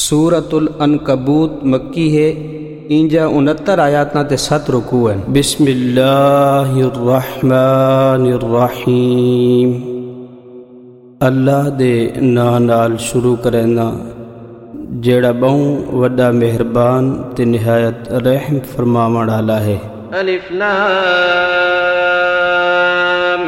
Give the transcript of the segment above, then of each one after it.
سورۃ العنکبوت مکی ہے، اینجا 69 آیاتاں تے 7 رکوع ہیں۔ بسم اللہ الرحمن الرحیم، اللہ دے ناں نال شروع کرینا جیڑا بہوں وڈا مہربان تے نہایت رحم فرماون والا ہے۔ الف لام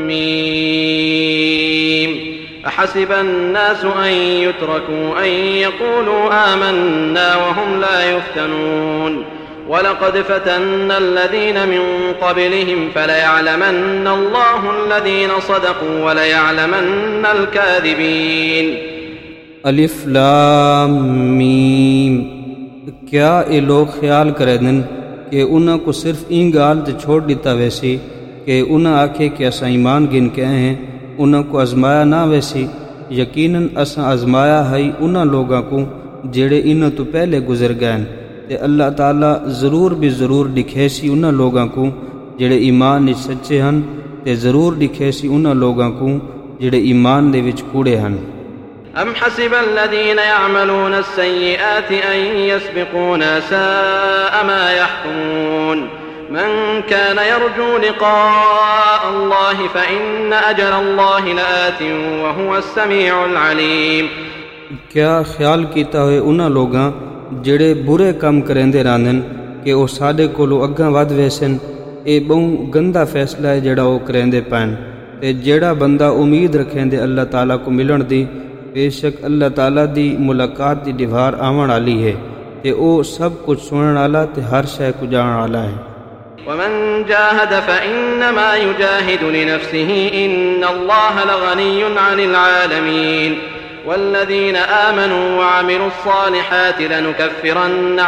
میم احسب الناس ان يتركوا ان يقولوا آمنا وهم لا يفتنون وَلَقَدْ فَتَنَّا الَّذِينَ مِن قَبْلِهِمْ فَلَيَعْلَمَنَّ اللَّهُ الَّذِينَ صَدَقُوا وَلَيَعْلَمَنَّ الْكَاذِبِينَ۔ الف لام میم، کیا یہ لوگ خیال کرے دن کہ انہاں کو صرف این گال تے چھوڑ دیتا ویسی کہ انہاں آکھے کہ اساں ایمان گن کے آئے ہیں، انہاں کو آزمایا نہ ویسی؟ یقیناً اساں آزمایا ہے انہاں لوگاں کو جڑے انہاں تو پہلے گزر گئے، تے اللہ تعالیٰ ضرور بھی ضرور دکھے سی انہاں لوگاں کو جڑے ایمان وچ سچے ہن، تے ضرور دکھے سی انہاں لوگاں کو جڑے ایمان دے وچ کوڑے ہن۔ ام حسب الذين يعملون السيئات ان يسبقونا ساء ما يحكمون من كان يرجو لقاء الله فإن أجل الله لآت وهو السميع العليم۔ کیا خیال کیتا ہوئے انہاں لوگاں جڑے برے کام کریندے رہندن کہ او ساڈے کولوں اگاں ود ویسن؟ اے بہوں گندا فیصلہ ہے جڑا او کریندے پین، تے جڑا بندہ امید رکھیندے اللہ تعالیٰ کو ملن دی، بے شک اللہ تعالیٰ دی ملاقات دی دیوار آون والی ہے، تے او سب کچھ سنن والا تے ہر شے کو جانن والا ہے۔ ومن جاهد فإنما يجاهد لنفسه إن الله لغني عن العالمين والذين آمنوا وعملوا الصالحات لنكفرن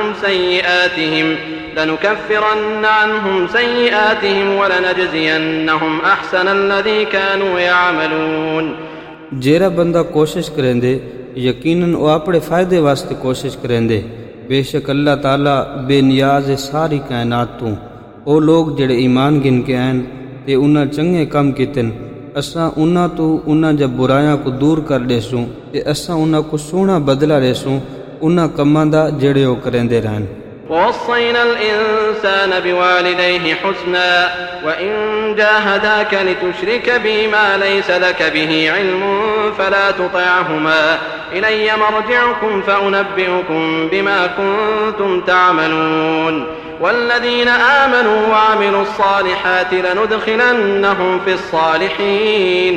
عنهم سيئاتهم ولنجزينهم أحسن الذي كانوا يعملون۔ جیڑا بندہ کوشش کریں دے یقیناً وہ اپنے فائدے واسطے کوشش کریں دے، بے شک اللہ تعالیٰ بے نیاز ساری کائنات تو۔ او لوگ جڑے ایمان گن کے آئین تے انہاں چنگے کام کیتن، اساں انہاں تو انہاں جب برایاں کو دور کر دیسوں تے اساں انہاں کو سونا بدلہ دیسوں انہاں کماں دا جڑے او کریں دے رہن۔ وَوَصَّيْنَا الْإِنسَانَ بِوَالِدَيْهِ حُسْنًا وَإِن جَاهَدَاكَ لِتُشْرِكَ بِي مَا لَيْسَ لَكَ بِهِ عِلْمٌ فَلَا تُطِعْهُمَا إِلَيَّ مَرْجِعُكُمْ فَأُنَبِّئُكُمْ بِمَا كُنتُمْ تَعْمَلُونَ وَالَّذِينَ آمَنُوا وَعَمِلُوا الصَّالِحَاتِ لَنُدْخِلَنَّهُمْ فِي الصَّالِحِينَ۔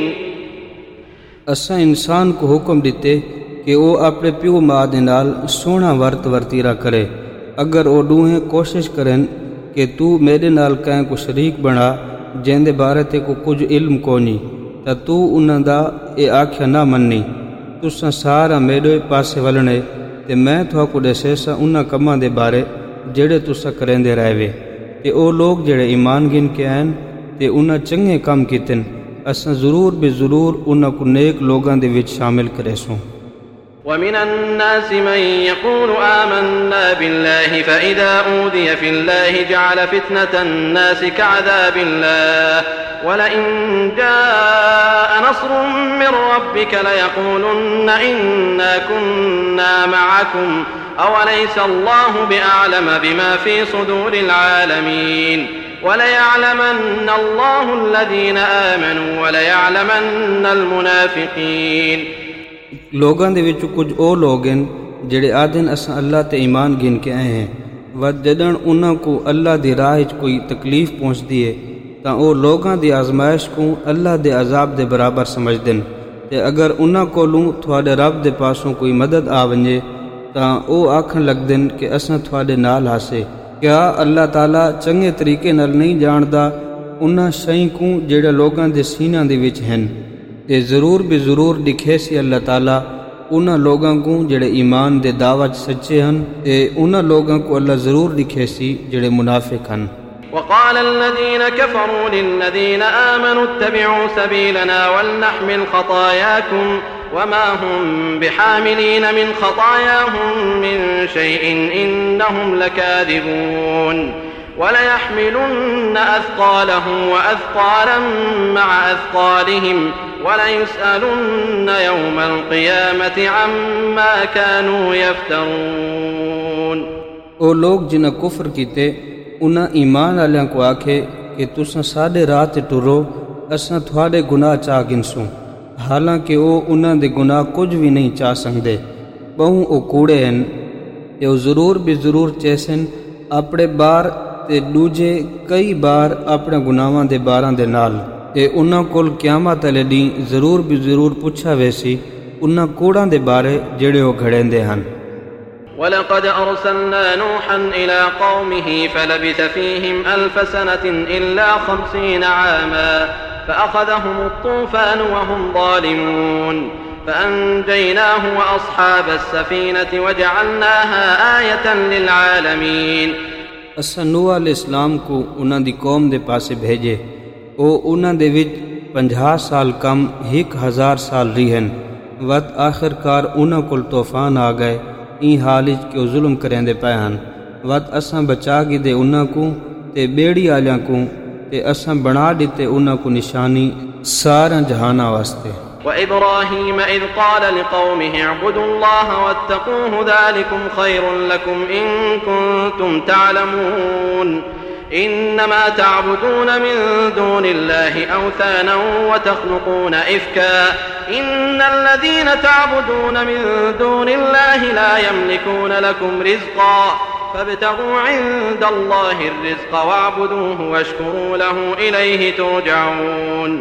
اساں انسان کو حکم دیتے کہ وہ اپنے پیو ماں دے نال سونا ورتیرا کرے، اگر وہ دوہیں کوشش کریں کہ تو میرے نال کہیں کو شریک بنا جن دے بارے تے کو کچھ علم کونی، تا تو انہاں دا اے آکھیا نہ مننی، تساں سارا میرے پاسے ولنے تے میں تھوا کو دسے سا انہاں کماں دے بارے جڑے تساں کریندے رہے وے۔ تے او لوگ جڑے ایمان گن کے آئین تے انہاں چنگے کام کیتن، اساں ضرور بے ضرور انہاں کو نیک لوگاں دے وچ شامل کرے سوں۔ وَمِنَ النَّاسِ مَن يَقُولُ آمَنَّا بِاللَّهِ فَإِذَا أُوذِيَ فِي اللَّهِ جَعَلَ فِتْنَةَ النَّاسِ كَعَذَابِ اللَّهِ وَلَئِن جَاءَ نَصْرٌ مِّن رَّبِّكَ لَيَقُولُنَّ إِنَّا كُنَّا مَعَكُمْ أَوَلَيْسَ اللَّهُ بِأَعْلَمَ بِمَا فِي صُدُورِ الْعَالَمِينَ وَلَيَعْلَمَنَّ اللَّهُ الَّذِينَ آمَنُوا وَلَيَعْلَمَنَّ الْمُنَافِقِينَ۔ لوگاں دے وچ کچھ او لوگ ہیں جڑے آدھن اساں اللہ تے ایمان گن کے آئے ہیں، ود جدن انہاں کو اللہ دی راہ وچ کوئی تکلیف پہنچدی ہے تاں او لوگاں دی آزمائش کو اللہ دے عذاب دے برابر سمجھ دن، تے اگر انہاں کولوں تھوڑے رب دے پاسوں کوئی مدد آ ونجے تاں او آکھن لگ دن کہ اساں تھوڑے نال ہاسے۔ کیا اللہ تعالیٰ چنگے طریقے نال نہیں جاندا انہاں شئیں کو جڑے لوگاں دے سینیاں دے وچ ہیں؟ تے ضرور بھی ضرور دکھے سی اللہ تعالیٰ انہاں لوگاں کو جڑے ایمان دے دعوت سچے ہن، تے انہاں لوگاں کو اللہ ضرور دکھے سی جڑے منافق ہن۔ وقال الذين كفروا للذين آمنوا اتبعوا سبيلنا ولنحمل خطاياكم وما هم بحاملين من خطاياهم من شيء إنهم لكاذبون وَلَيَحْمِلُنَّ أَثْقَالَهُمْ وَأَثْقَالًا مَعَ أَثْقَالِهِمْ وَلَيُسْأَلُنَّ يَوْمَ الْقِيَامَةِ عَمَّا كَانُوا يَفْتَرُونَ۔ او لوگ جنہاں کفر کیتے انہاں ایمان والوں کو آکھے کہ تساں ساڈے راہ تے ٹرو اساں تھوڑے گناہ چاہ گنسوں، حالانکہ او انہاں دے گناہ کچھ بھی نہیں چاہ سکدے، بہوں او کوڑے ہیں تے او ضرور بھی ضرور چیسن اپنے بار تے دوجے کئی بار اپنے گناہاں دے باراں دے نال، تے انہاں کول قیامت والے دن ضرور بھی ضرور پوچھا ویسی انہاں کوڑاں دے بارے جڑے او گھڑیندے ہن۔ وَلَقَدْ أَرْسَلْنَا نُوحًا إِلَىٰ قَوْمِهِ فَلَبِثَ فِيهِمْ أَلْفَ سَنَةٍ إِلَّا 50 عَامًا فَأَخَذَهُمُ الطُّوفَانُ وَهُمْ ظَالِمُونَ فَأَنجَيْنَاهُ وَأَصْحَابَ السَّفِينَةِ وَجَعَلْنَاهَا آيَةً لِلْعَالَمِينَ۔ اساں نوح علیہ السلام کو انہاں دی قوم دے پاسے بھیجے، او انہاں دے وچ 50 سال کم 1000 سال رہن، وقت آخرکار انہاں کول طوفان آ گئے، این حال وچ کہ او ظلم کریندے پئے ہن، وقت اساں بچا گی دے انہاں کو تے بیڑی آلیاں کو تے اساں بنا دتے انہاں کو نشانی سارا جہاناں واسطے۔ وَإِبْرَاهِيمَ إِذْ قَالَ لِقَوْمِهِ اعْبُدُوا اللَّهَ وَاتَّقُوهُ ذَلِكُمْ خَيْرٌ لَكُمْ إِن كُنتُمْ تَعْلَمُونَ إِنَّمَا تَعْبُدُونَ مِن دُونِ اللَّهِ أَوْثَانًا وَتَخْلُقُونَ إِفْكًا إِنَّ الَّذِينَ تَعْبُدُونَ مِن دُونِ اللَّهِ لَا يَمْلِكُونَ لَكُمْ رِزْقًا فَابْتَغُوا عِندَ اللَّهِ الرِّزْقَ وَاعْبُدُوهُ وَاشْكُرُوا لَهُ إِلَيْهِ تُرْجَعُونَ۔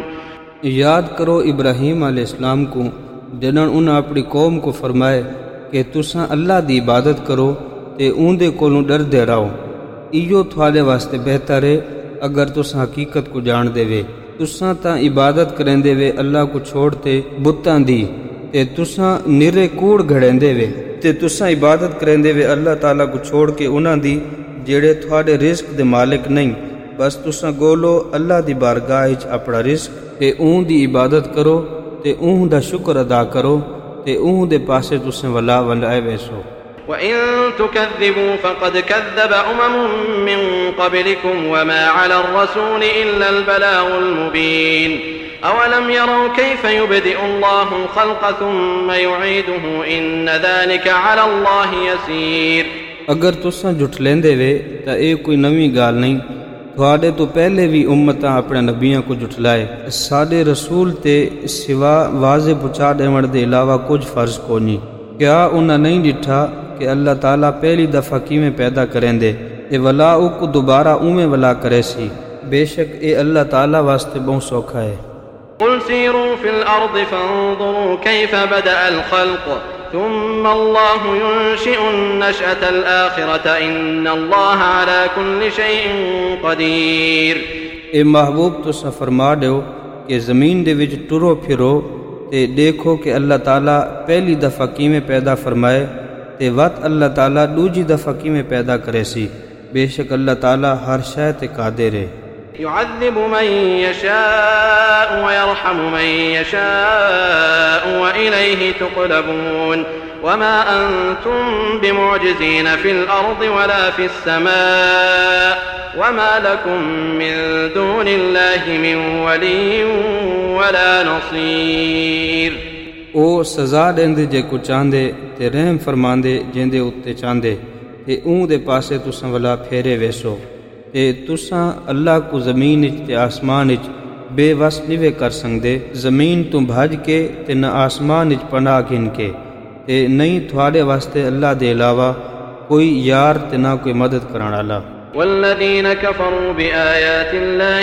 یاد کرو ابراہیم علیہ السلام کو جنہاں انہاں اپنی قوم کو فرمائے کہ تساں اللہ دی عبادت کرو تے اوندے کولوں ڈردے رہو، ایو تھوڑے واسطے بہتر ہے اگر تساں حقیقت کو جان دے وے۔ تساں تاں عبادت کریندے وے اللہ کو چھوڑتے بتاں دی، تے تساں نرے کوڑ گھڑیندے وے، تے تساں عبادت کریندے وے اللہ تعالیٰ کو چھوڑ کے انہاں دی جڑے تھوڑے رزق دے مالک نہیں، بس تساں گولو اللہ دی بارگاہ وچ اپنا رزق تے اون دی عبادت کرو تے اون دا شکر ادا کرو تے اون دے پاسے تساں ولا ولائے ویسو۔ وَإِن تُكَذِّبُوا فَقَدْ كَذَّبَ أُمَمٌ مِّن قَبْلِكُمْ وَمَا عَلَى الرَّسُولِ إِلَّا الْبَلَاغُ الْمُبِينُ أَوَلَمْ يَرَوْا كَيْفَ يُبْدِئُ اللَّهُ الْخَلْقَ ثُمَّ يُعِيدُهُ إِنَّ ذَلِكَ عَلَى اللَّهِ يَسِيرٌ۔ اگر تساں جھٹلیندے وے تا اے کوئی نویں گال نہیں، تھوڑے تو پہلے بھی امتاں اپنے نبیاں کو جھٹلائے، ساڈے رسول تے سوا واضح پہنچا دیوݨ دے علاوہ کچھ فرض کونی۔ کیا انہاں نہیں ڈٹھا کہ اللہ تعالیٰ پہلی دفعہ کیویں پیدا کریں دے تے ولا او کو دوبارہ اوویں ولا کرے سی، بے شک اے اللہ تعالیٰ واسطے بہت سوکھا ہے۔ قُلْ سِيرُوا فِي الْأَرْضِ فَانظُرُوا كَيْفَ بَدَأَ الْخَلْقَ ثُمَّ اللَّهُ يُنشِئُ النَّشْأَةَ الْآخِرَةَ إِنَّ اللَّهَ عَلَى كُلِّ شَيْءٍ قَدِيرٌ۔ اے محبوب تساں فرما دیو کہ زمین دے وچ ٹرو پھرو تے دیکھو کہ اللہ تعالیٰ پہلی دفعہ کیویں پیدا فرمائے تے وقت اللہ تعالیٰ دوجی دفعہ کیویں پیدا کرے سی، بے شک اللہ تعالیٰ ہر شے تے قادر ہے۔ يعذب من يشاء ويرحم من يشاء وإليه تقلبون وما أنتم بمعجزين في الأرض ولا في السماء وما لكم من دون الله من ولي ولا نصير۔ او سزا دیندے جے کو چاندے تے رحم فرماندے جیندے اتے چاندے تے اون دے پاسے تساں ولا پھیرے ویسو، تے تساں اللہ کو زمین وچ تے آسمان وچ بے وس نہیں کر سکدے، زمین تو بھج کے تے نہ آسمان وچ پناہ گھن کے، تے نہیں تھوڑے واسطے اللہ دے علاوہ کوئی یار تے نہ کوئی مدد کرن والا۔ والذین کفروا بآیات اللہ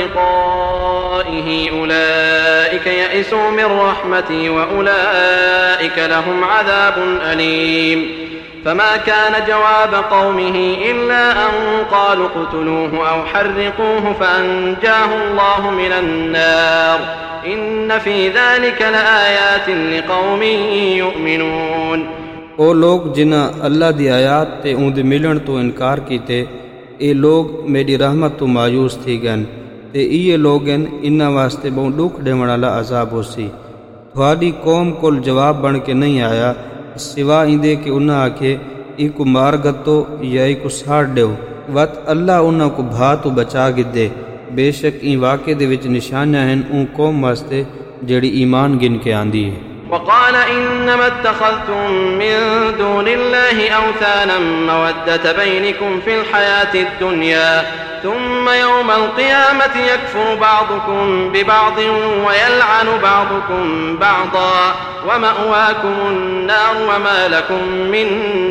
ولقائہ اولئک یئسوا من رحمتی واولئک لهم عذاب علیم۔ فما كان جواب قومه إلا أن قالوا اقتلوه أو حرقوه فأنجاه الله من النار إن في ذلك لآيات لقوم يؤمنون۔ او لوگ جنہاں اللہ دی آیات تے اون دے ملن تو انکار کیتے، اے لوگ میری رحمت تو مایوس تھی گن تے ایے لوگن انہاں واسطے بہت دکھ ڈیوݨ والا عذاب ہوسی۔ تھوڑی قوم کول جواب بن کے نہیں آیا سوا ایندے کہ انہاں آکھے ای کو مار گتو یا ای کو ساڑ دیو، وت اللہ انہاں کو بھا تو بچا گدے، بے شک این واقعے دے وچ نشانیاں ہیں اون قوم واسطے جڑی ایمان گن کے آندی ہے۔ وقال إنما اتخذتم من دون الله أوثانا مودة بينكم في الحياة الدنيا ثم يوم القيامة يكفر بعضكم ببعض ويلعن بعضكم بعضا ومأواكم النار وما لكم من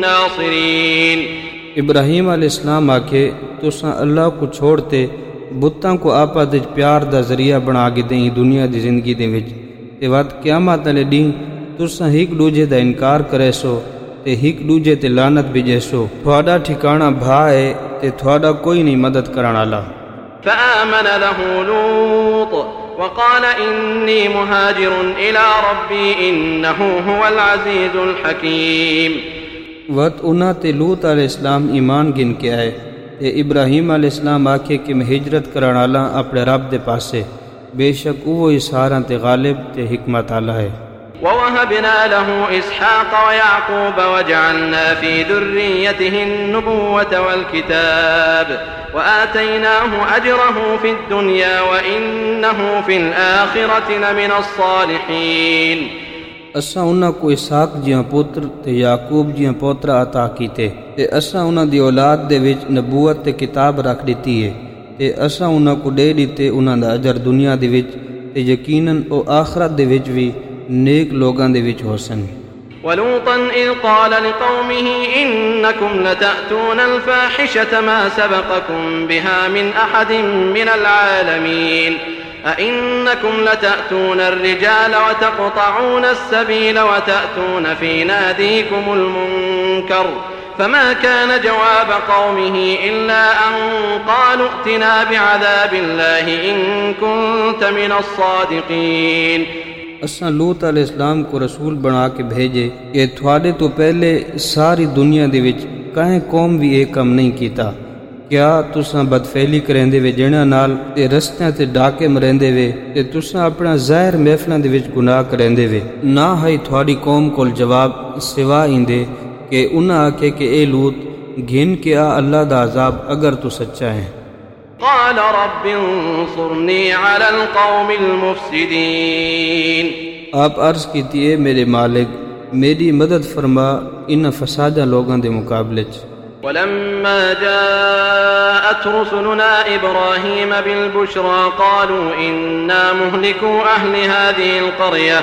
ناصرين۔ ابراہیم علیہ السلام آکھے تساں اللہ کو چھوڑتے بتاں کو آپس وچ پیار دا ذریعہ بنا کے دیں دنیا دی زندگی دے وچ، تے وقت قیامت والے ڈیں تساں ایک دوجے دا انکار کرے سو تے ایک دوجے تے لعنت بھیجے سو، تھوڑا ٹھکانہ بھا ہے تے تھوڑا کوئی نہیں مدد کرن والا۔ فآمن له لوط وقال إني مهاجر إلى ربي إنه هو العزيز الحكيم۔ وقت انہاں تے لوط علیہ السلام ایمان گن کے آئے تے ابراہیم علیہ السلام آکھے کہ میں ہجرت کرن والا اپنے رب دے پاسے، بے شک وہ ساراں تے غالب تے حکمت والا ہے۔ ووهبنا له إسحاق ويعقوب وجعلنا في ذريته النبوة والكتاب وآتيناه أجره في الدنيا وإنه في الآخرة لمن الصالحين۔ اساں انہاں کو اسحاق جیاں پتر تے یعقوب جیاں پوترا عطا کیتے تے اساں انہاں دی اولاد دے وچ نبوت تے کتاب رکھ دتی ہے تے اساں انہاں کو دے دیتے انہاں دا اجر دنیا دے وچ تے یقیناً او آخرت دے وچ وی نیک لوگاں دے وچ ہوسن۔ ولوطا إذ قال لقومه إنكم لتأتون الفاحشة ما سبقكم بها من أحد من العالمين أئنكم لتأتون الرجال وتقطعون السبيل وتأتون في ناديكم المنكر فما كان جواب قومه إلا أن قالوا ائتنا بعذاب الله إن كنت من الصادقين۔ اساں لوط علیہ السلام کو رسول بنا کے بھیجے کہ تھوڑے تو پہلے ساری دنیا دے وچ کہیں قوم بھی ایک کم نہیں کیتا، کیا تساں بدفعلی کریندے وے جنہاں نال تے رستیاں تے ڈاکے مریندے وے تے تساں اپنا ظاہر محفلاں دے وچ گناہ کریندے وے، نہ ہے تھوڑی قوم کول جواب سوا ایندے کہ انہاں آکھے کہ اے لوط گھن کے آ اللہ دا عذاب اگر تو سچا ہے۔ قال رب انصرني على القوم المفسدين۔ آپ عرض کیتی ہے میرے مالک میری مدد فرما ان فسادہ لوگاں دے مقابلے چ۔ ولما جاءت رسلنا إبراهيم بالبشرى قالوا إنا مهلكو أهل هذه القرية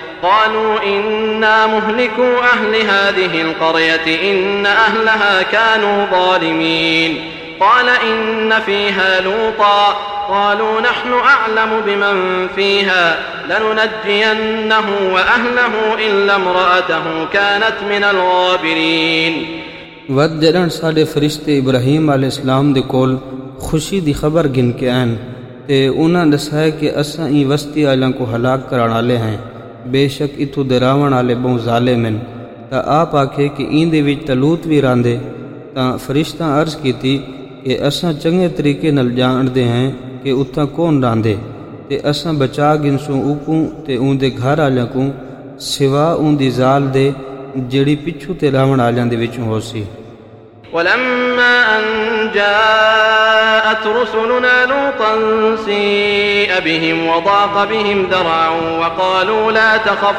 إن أهلها كانوا ظالمين قال إن فيها لوطا قالوا نحن أعلم بمن فيها لننجينه وأهله إلا امرأته كانت من الغابرين۔ ود جڑن ساڈے فرشتے ابراہیم علیہ السلام دے کول خوشی دی خبر گن کے آئن تے انہاں دسائے کہ اساں ای وسطی آلیاں کو ہلاک کران والے ہیں، بے شک اتھو دراون والے بہت ظالم ہیں۔ تا آپ آکھے کہ این دے وچ تلوت بھی راندے تا فرشتہ عرض کیتی کہ اساں چنگے طریقے نال جاندے ہیں کہ اتھاں کون راندے تے اساں بچا گنسوں اوکوں تے اون دے گھر آلیاں کو سوا اون دی زال دے جڑی پچھو تے راون آلیاں دے وچوں ہو سی۔ ولما أن جاءت رسلنا لوطا سيء بهم وضاق بهم ذرعا وقالوا لا تخف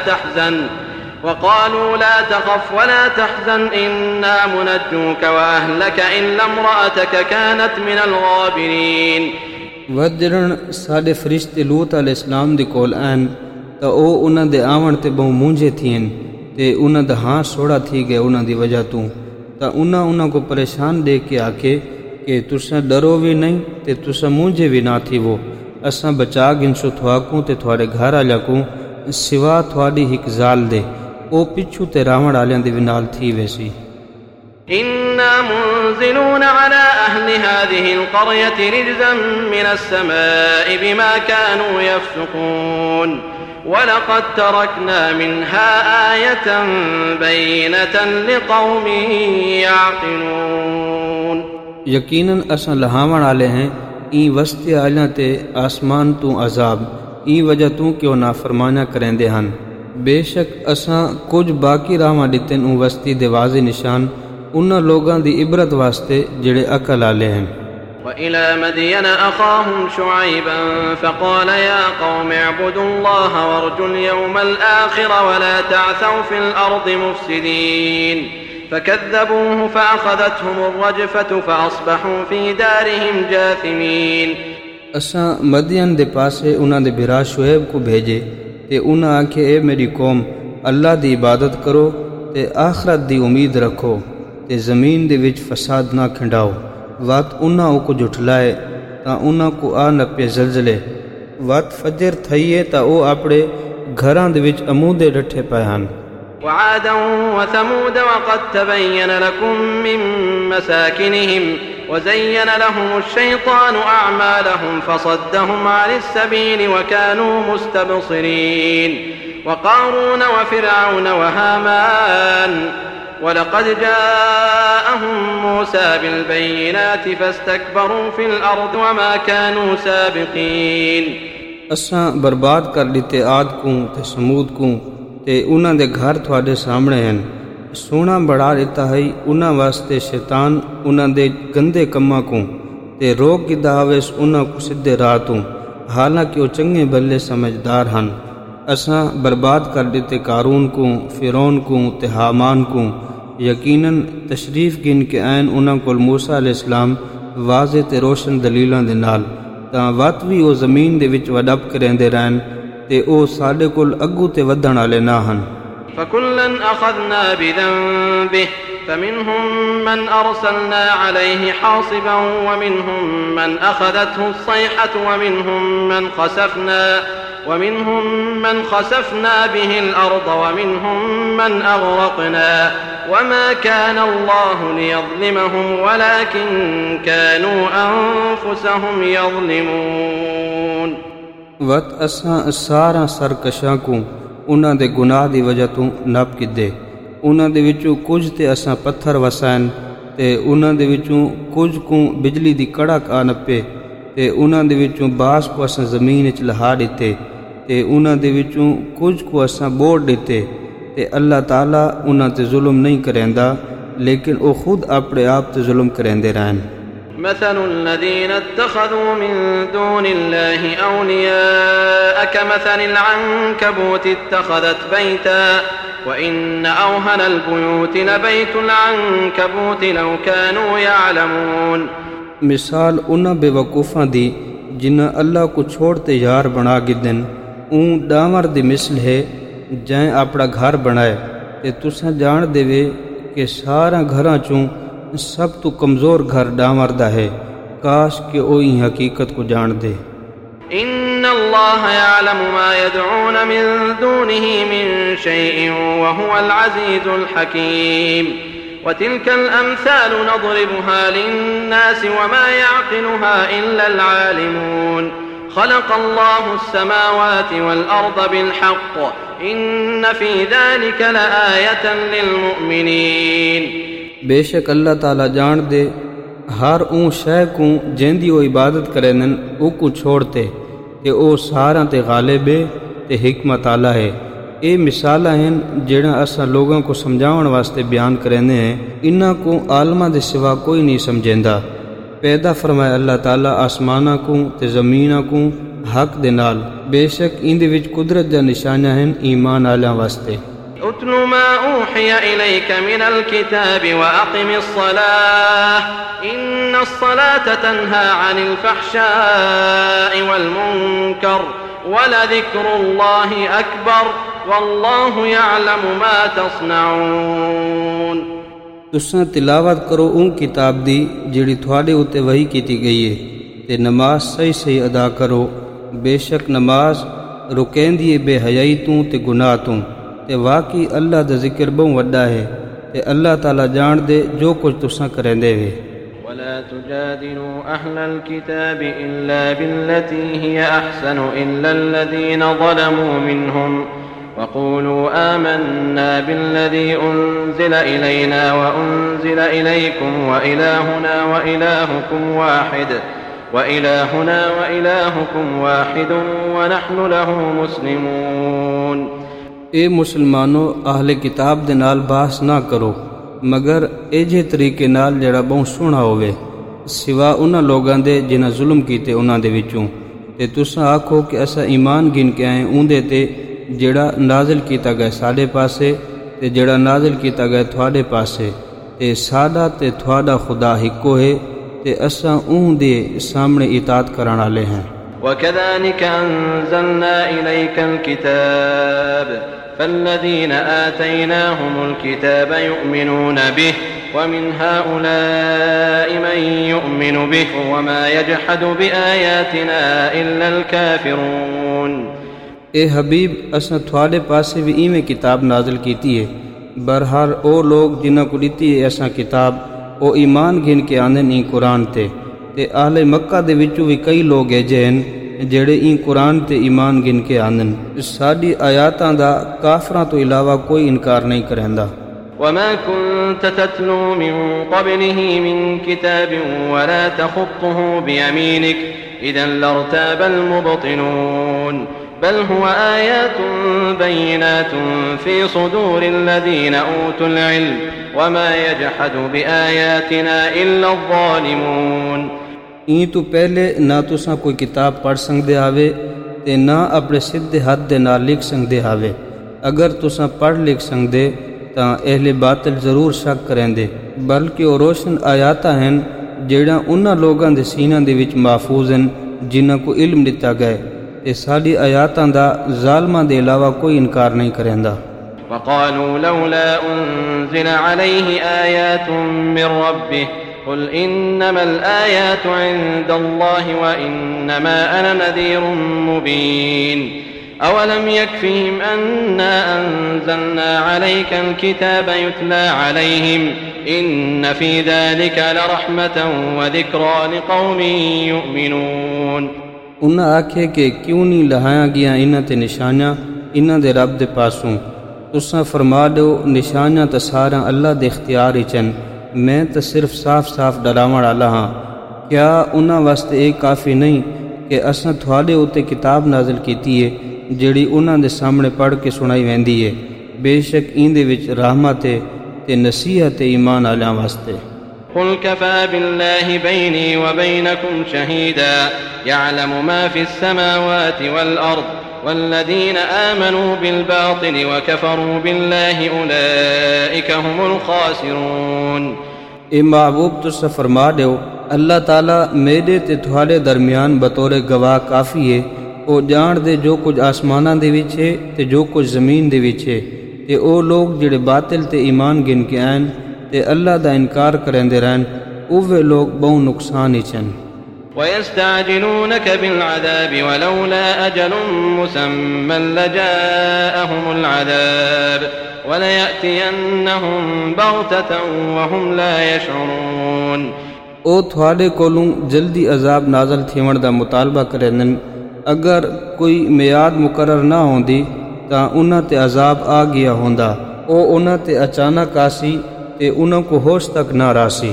ولا تحزن إنا منجوك وأهلك إلا امرأتك كانت من الغابرين۔ ودرن ساڈے فرشتے لوط علیہ السلام دے کول آن تا او انہاں دے آون تے بہوں مونجے تھین تے انہاں دا ہاں سوڑا تھی گئے انہاں دی وجہ تو تا انہاں کو پریشان دے کے آکے کہ تساں ڈرو بھی نہیں تے تساں مونجے بھی نہ تھی وہ، اساں بچا گنسو تھواکوں تے تھوڑے گھر آلیا کو سوا تھوڑی ہک زال دے او پچھو تے راون آلیاں دے نال تھی ویسی۔ إنا منزلون على أهل هذه القرية رجزا من السماء بما كانوا يفسقون ولقد تركنا منها آية بينة لقوم يعقلون۔ یقیناً اساں لہاون والے ہیں این وسطے آلیاں تے آسمان تو عذاب این وجہ تو کہ وہ نافرمانیاں کریندے ہن، بے شک اساں کچھ باقی راواں ڈتن اون وسطی دے واضح نشان انہاں لوگاں دی عبرت واسطے جڑے عقل والے ہیں۔ وإلى مدين أخاهم شعيبا فقال يا قوم اعبدوا الله وارجوا اليوم الآخر ولا تعثوا في الأرض مفسدين فكذبوه فأخذتهم الرجفة فأصبحوا في دارهم جاثمين۔ اساں مدین دے پاسے انہاں دے بھرا شعیب کو بھیجے تے انہاں آکھے اے میری قوم اللہ دی عبادت کرو تے آخرت دی امید رکھو تے زمین دے وچ فساد نہ کھنڈاؤ۔ وقت انہاں کو جھٹلائے تا انہاں کو آ نپے زلزلے، وقت فجر تھئیے تا او اپنے گھراں دے وچ امودے ڈٹھے پئے ہن۔ وعادا وثمود وقد تبين لكم من مساكنهم وزين لهم الشيطان أعمالهم فصدهم عن السبيل وكانوا مستبصرين وقارون وفرعون وهامان وَلَقَدْ جَاءَهُم مُوسَى بِالْبَيِّنَاتِ فَاسْتَكْبَرُوا فِي الْأَرْضِ وَمَا كَانُوا سَابِقِينَ۔ اساں برباد کر دیتے عاد کو تے سمود کو تے انہاں دے گھر تھوڑے سامنے ہیں۔ سونا بڑھا دیتا ہے انہاں واسطے شیطان انہاں دے گندے کماں کو تے روک گدا ہوئس انہاں کو سدھے راہ تو، حالانکہ وہ چنگے بھلے سمجھدار ہن۔ اساں برباد کر دیتے قارون کو، فرعون کو تے حامان کو۔ یقیناً تشریف گن کے آئین انہاں کول موسیٰ علیہ السلام واضح تے روشن دلیلاں دے نال، تاں وقت بھی او زمین دے وچ وڈپ کریندے رہن تے او ساڈے کول اگوں تے ودھن والے نہ ہن۔ فَكُلًّا أَخَذْنَا بِذَنبِهِ فَمِنْهُمْ مَنْ أَرْسَلْنَا عَلَيْهِ حَاصِبًا وَمِنْهُمْ مَنْ أَخَذَتْهُ الصَّيْحَةُ وَمِنْهُمْ مَنْ خَسَفْنَا بِهِ الْأَرْضَ وَمِنْهُمْ مَنْ أَغْرَقْنَا وَمَا كَانَ اللَّهُ لِيَظْلِمَهُمْ وَلَكِنْ كَانُوا أَنفُسَهُمْ يَظْلِمُونَ۔ وقت اساں سارا سرکشاں کو انہاں دے گناہ دی وجہ تو نپ کدے، انہاں دے وچوں کچھ تے اساں پتھر وسائن تے انہاں دے وچوں کچھ کو بجلی دی کڑک آ نپے تے انہاں دے وچوں بعض کو اساں زمین وچ لہا دتے تے انہاں دے وچوں کچھ کو اساں بوڑ دتے تے اللہ تعالیٰ انہاں تے ظلم نہیں کریندا لیکن او خود اپنے آپ تے ظلم کریندے رہن۔ مثل الذين اتخذوا من دون الله أولياء كمثل العنكبوت اتخذت بيتا وإن أوهن البيوت لبيت العنكبوت لو كانوا يعلمون۔ مثال انہاں بے وقوفاں دی جنہاں اللہ کو چھوڑتے یار بنا گدن اون ڈامر دی مثل ہے جائیں اپنا گھر بنائے تے تساں جان دے وے کہ سارا گھراں چوں سب تو کمزور گھر ڈامر دا ہے، کاش کہ اوہی حقیقت کو جان دے۔ ان اللہ یعلم ما يدعون من دونه من شيء وهو العزیز الحکیم وتلك الامثال نضربها للناس وما يعقلها الا العالمون خلق الله السماوات والارض بالحق ان في ذلك لآية للمؤمنین۔ بے شک اللہ تعالیٰ جان دے ہر اون شے کو جیندی وہ عبادت کرنن او کو چھوڑتے تے او ساراں تے غالب ہے تے حکمت آلہ ہے۔ اے مثالاں ہیں جڑا اساں لوگاں کو سمجھاون واسطے بیان کریندے ہیں، انہاں کو عالماں دے سوا کوئی نہیں سمجھیندا۔ پیدا فرمایا اللہ تعالیٰ آسماناں کو تے زمیناں کو حق دے نال، بے شک ان دے وچ قدرت دا نشانیاں ہیں ایمان آلیاں واسطے۔ اتل ما اوحي اليك من الكتاب واقم الصلاه ان الصلاه تنهى عن الفحشاء والمنكر ولذكر الله اكبر والله يعلم ما تصنعون۔ تساں تلاوت کرو اون کتاب دی جڑی تھوڑے اتے وحی کیتی گئی ہے تے نماز صحیح ادا کرو، بے شک نماز رکیندی بے حیائی تو تے گناہ تو تے واقعی اللہ دا ذکر بہت وڈا ہے تے اللہ تعالیٰ جان دے جو کچھ تساں کریندے وے۔ ولا تجادلوا اهل الكتاب الا بالتي هي احسن الا الذين ظلموا منهم وقولوا آمنا بالذي انزل الينا وانزل اليكم وإلهنا وإلهكم واحد ونحن له مسلمون۔ اے مسلمانوں اہل کتاب دے نال بحث نہ کرو، مگر ایجے طریقے نال جڑا بہت سوہنا ہوئے سوا انہاں لوگاں دے جنہاں ظلم کیتے انہاں دے وچوں تے تساں آکھو کہ اساں ایمان گن کے آئے اوندے تے جڑا نازل کیتا گیا ساڈے پاسے تے جڑا نازل کیتا گیا تھوڑے پاسے تے ساڈا تے تھوڑا خدا ہکو ہے تے اساں اون دے سامنے اطاعت کرن والے ہیں۔ وَكَذَلِكَ أَنزَلْنَا إِلَيْكَ الْكِتَابَ فَالَّذِينَ آتَيْنَاهُمُ الْكِتَابَ يُؤْمِنُونَ بِهِ وَمِنْ هَؤُلَاءِ مَنْ يُؤْمِنُ بِهِ وَمَا يَجْحَدُ بِآيَاتِنَا إِلَّا الْكَافِرُونَ۔ اے حبیب اساں تھوڑے پاسے بھی ایویں کتاب نازل کیتی ہے، برحال او لوگ جنہاں کو دتی ہے اساں کتاب او ایمان گن کے آندن این قرآن تے اہل مکہ دے وچوں بھی کئی لوگ ایجے ہیں جڑے این قرآن تے ایمان گن کے آندن، ساڈی آیاتاں دا کافراں تو علاوہ کوئی انکار نہیں کریندا۔ وما كنت تتلو من قبله من كتاب ولا تخطه بيمينك إذا لارتاب المبطلون بل هو آيات بينات في صدور الذين أوتوا العلم وما يجحد بآياتنا إلا الظالمون۔ این تو پہلے نہ تساں کوئی کتاب پڑھ سکدے آوے تے نہ اپنے سدھے ہاتھ دے نال لکھ سکدے آوے، اگر تساں پڑھ لکھ سکدے تاں اہل باطل ضرور شک کریندے، بلکہ وہ روشن آیاتاں ہیں جڑا انہاں لوگاں دے سیناں دے وچ محفوظ ہیں جنہاں کو علم دتا گئے تے ساڈی آیاتاں دا ظالماں دے علاوہ کوئی انکار نہیں کریندا۔ وقالوا لولا انزل عليه آيات من ربه قل انما الآيات عند الله وانما انا نذير مبين اولم يكفهم أنا انزلنا عليك الكتاب يتلى عليهم ان في ذلك لرحمة وذكرى لقوم يؤمنون۔ انہاں آکھے کہ کیوں نہیں لہایا گیا انہاں تے نشانیاں انہاں دے رب دے پاسوں، تساں فرما دو نشانیاں تے ساراں اللہ دے اختیار وچ ہیں، میں تے صرف صاف صاف ڈراون والا ہاں۔ کیا انہاں واسطے یہ کافی نہیں کہ اساں تھوڑے اُتے کتاب نازل کیتی ہے جڑی انہاں دے سامنے پڑھ کے سنائی ویندی ہے، بے شک این دے وچ رحمت تے نصیحت ایمان والیاں واسطے۔ قل كفى بالله بيني وبينكم شهيدا يعلم ما في السماوات والأرض والذين آمنوا بالباطل وكفروا بالله أولئك هم الخاسرون۔ اے محبوب تسا فرما دیو اللہ تعالیٰ میرے تے تھوڑے درمیان بطور گواہ کافی ہے، او جان دے جو کچھ آسماناں دے وچ ہے تے جو کچھ زمین دے وچ ہے، تے او لوگ جڑے باطل تے ایمان گن کے آئیں تے اللہ دا انکار کریندے رہن اوے لوگ بہو نقصان ہی چن۔ وَيَسْتَعْجِلُونَكَ بِالْعَذَابِ وَلَوْلَا أَجَلٌ مُّسَمًّى لَّجَاءَهُمُ الْعَذَابُ وَلَيَأْتِيَنَّهُمْ بَغْتَةً وَهُمْ لَا يَشْعُرُونَ۔ او تھوڑے کولوں جلدی عذاب نازل تھیون دا مطالبہ کریندن، اگر کوئی میعاد مقرر نہ ہوندی تاں انہاں تے عذاب آ گیا ہوندا، او انہاں تے اچانک آسی تے انہاں کو ہوش تک نہ راسی۔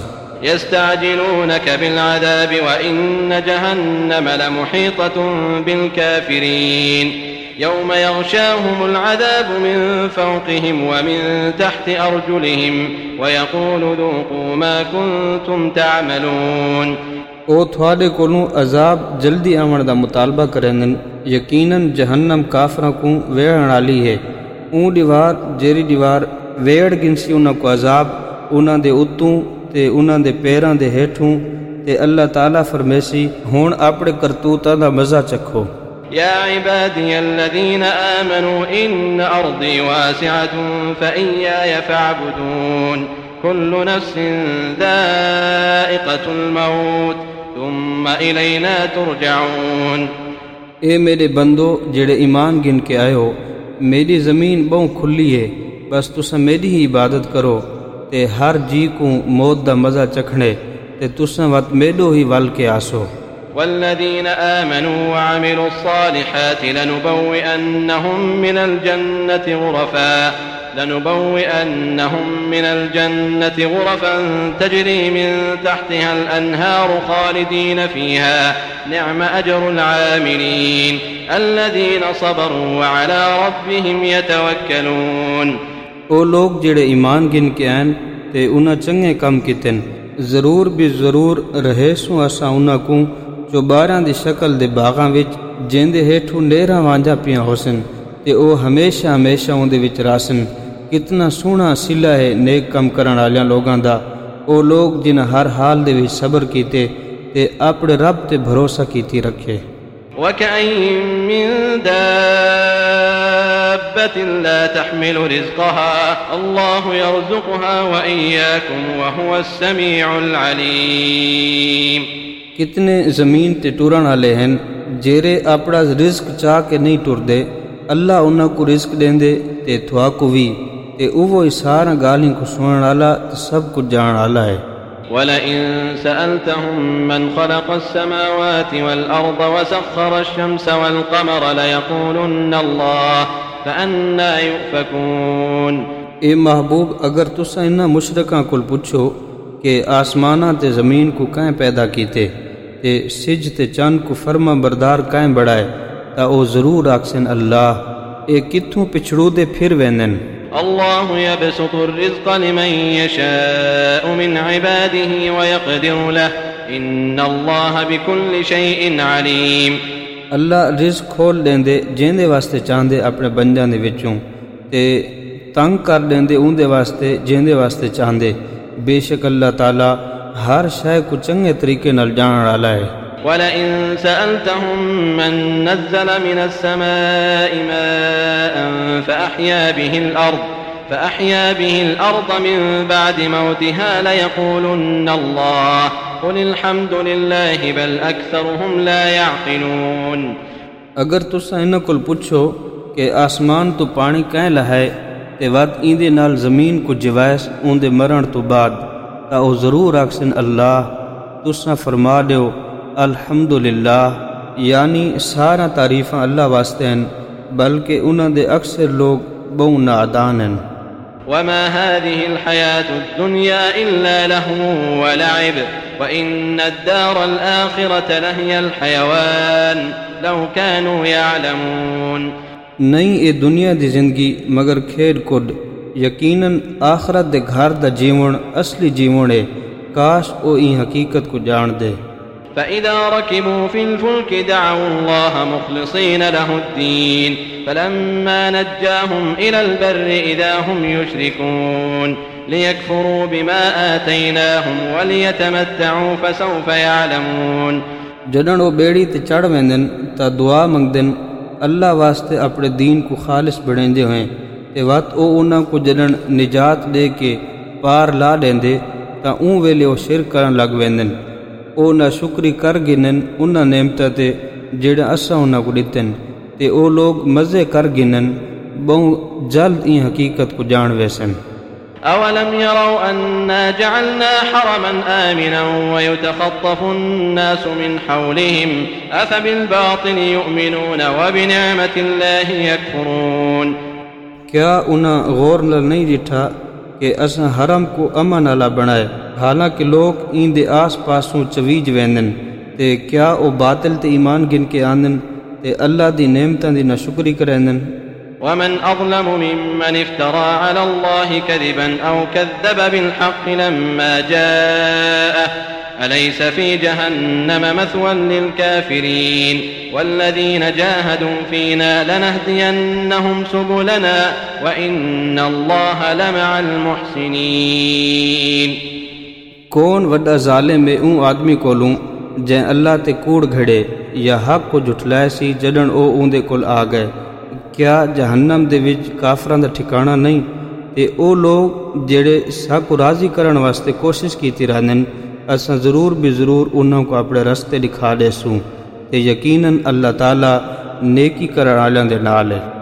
يستعجلونك بالعذاب وإن جهنم لمحيطة بالكافرين يوم يغشاهم العذاب من فوقهم ومن تحت أرجلهم ويقول ذوقوا ما كنتم تعملون۔ او تھوڑے کولوں عذاب جلدی آمن دا مطالبہ کرندن، یقیناً جہنم کافراں کو ویڑن والی ہے، اون دیوار جیری دیوار ویڑ گنسی انہاں کو عذاب انہاں دے اتوں تے انہاں دے پیراں دے ہیٹھوں، تے اللہ تعالیٰ فرمیسی ہون اپنے کرتوتاں دا مزہ چکھو۔ یا عبادی الذین آمنوا ان ارضی واسعة فإیای فاعبدون کل نفس ذائقة الموت ثم الینا ترجعون۔ اے میرے بندو جڑے ایمان گن کے آئے ہو، میری زمین بہوں کھلی ہے، بس تساں میری ہی عبادت کرو تے ہر جی کو موت دا مزہ چکھنے تے تساں وقت میڈو ہی ول کے آسو۔ والذین آمنوا وعملوا الصالحات لنبوئنهم من الجنة غرفا تجري من تحتها الأنهار خالدين فيها نعم أجر العاملين الذين صبروا وعلى ربهم يتوكلون۔ او لوگ جڑے ایمان گن کے آئیں تے انہاں چنگے کم کیتن، ضرور بھی ضرور رہے سوں اساں انہاں کو چوباراں دی شکل دے باغاں وچ جیندے ہیٹھوں نیراں وانجا پیاں ہوسن تے او ہمیشہ ہمیشہ اندے وچ راسن۔ کتنا سونا سلا ہے نیک کم کرن والیاں لوگاں دا، او لوگ جنہاں ہر حال دے وچ صبر کیتے تے اپنے رب تے بھروسہ کیتی رکھے۔ وَكَأَيِّن مِّن دَابَّةٍ لَّا تَحْمِلُ رِزْقَهَا اللَّهُ يَرْزُقُهَا وَإِيَّاكُمْ وَهُوَ السَّمِيعُ الْعَلِيمُ۔ کتنے زمین تے ٹرن والے ہیں جیرے اپنا رزق چاہ کے نہیں ٹردے، اللہ انہاں کو رزق دیندے تے تھواکو بھی، تے اوہ سارا گالیاں کو سنن والا تے سب کچھ جان والا ہے۔ وَلَئِن سَأَلْتَهُم مَّنْ خَلَقَ السَّمَاوَاتِ وَالْأَرْضَ وَسَخَّرَ الشَّمْسَ وَالْقَمَرَ لَيَقُولُنَّ اللَّهُ فَأَنَّىٰ يُؤْفَكُونَ۔ اے محبوب، اگر تساں انہاں مشرکاں کول پوچھو کہ آسماناں تے زمین کو کائیں پیدا کیتے تے سج تے چند کو فرما بردار کائیں بڑھائے، تا او ضرور آکسن اللہ، اے کتھوں پچھڑو دے پھر وینن۔ اللہ یبسط الرزق لمن یشاء من عباده ویقدر له ان اللہ بکل شیء علیم۔ اللہ رزق کھول دیندے جیندے واسطے چاہندے اپنے بندیاں دے وچوں تے تنگ کر دیندے اون دے واسطے جیندے واسطے چاہندے، بے شک اللہ تعالی ہر شے کو چنگے طریقے نال جانن والا ہے۔ وَلَئِن سَأَلْتَهُم مَّن نَّزَّلَ مِنَ السَّمَاءِ مَاءً فَأَحْيَا بِهِ الْأَرْضَ مِن بَعْدِ مَوْتِهَا لَيَقُولُنَّ اللَّهُ قُلِ الْحَمْدُ لِلَّهِ بَلْ أَكْثَرُهُمْ لَا يَعْقِلُونَ۔ اگر تساں انہاں کول پوچھو کہ آسمان تو پانی کائیں لہائے تے ود ایندے نال زمین کو جوائس اوندے مرن تو بعد، تا او ضرور آکسن اللہ، تساں فرما دیو الحمدللہ، یعنی سارا تعریفاں اللہ واسطے ہیں، بلکہ انہاں دے اکثر لوگ بہت نادان ہیں۔ وما هذه الحياة الدنيا إلا لهو ولعب وإن الدار الآخرة لهي الحيوان لو كانوا يعلمون۔ نہیں اے دنیا دی زندگی مگر کھیڈ کڈ، یقیناً آخرت دے گھر دا جیون اصلی جیون ہے، کاش او این حقیقت کو جان دے۔ فَإِذَا رَكِبُوا فِي الْفُلْكِ دَعَوُا اللَّهَ مُخْلِصِينَ لَهُ الدِّينَ فَلَمَّا نَجَّاهُمْ إِلَى الْبَرِّ إِذَا هُمْ يُشْرِكُونَ لِيَكْفُرُوا بِمَا آتَيْنَاهُمْ وَلِيَتَمَتَّعُوا فَسَوْفَ يَعْلَمُونَ۔ جڈن وہ بیڑی تے چڑھ ویندن تا دعا منگدن اللہ واسطے اپنے دین کو خالص بڑھیندے ہوئیں تے وقت او انہاں کو جڈن نجات دے کے پار لا دیندے تا اون ویلے او شرک کرن لگ ویندن، او نہ شکری کر گنن انہاں نعمتاں تے جڑا اساں انہاں کو دتن تے او لوگ مزے کر گنن، بہت جلد این حقیقت کو جان ویسن۔ اولم يروا انا جعلنا حرما آمنا ويتخطف الناس من حولهم افبالباطل يؤمنون وبنعمة الله يكفرون۔ کیا انہاں غور نال نہیں ڈٹھا کہ اساں حرم کو امن والا بنائے، حالانکہ لوگ این دے آس پاسوں چویج ویندن، تے کیا او باطل تے ایمان گن کے آندن تے اللہ دی نعمتاں دی ناشکری کرندن۔ ومن اظلم ممن افترى على الله كذبا او كذب بالحق لما جاءه أليس في جهنم مثوى للكافرين والذين جاهدوا فينا لنهدينهم سبلنا وإن الله لمع المحسنين۔ کون وڈا ظالم ہے اون آدمی کولوں جے اللہ تے کوڑ گھڑے یا حق کو جھٹلائے سی جڈن او اون دے کول آ گئے، کیا جہنم دے وچ کافراں دا ٹھکانہ نہیں؟ تے او لوگ جڑے حق کو راضی کرن واسطے کوشش کیتی رہندن، اساں ضرور بھی ضرور انہاں کو اپنے رستے دکھا دے سوں تے یقیناً اللہ تعالیٰ نیکی کرن والوں دے نال ہے۔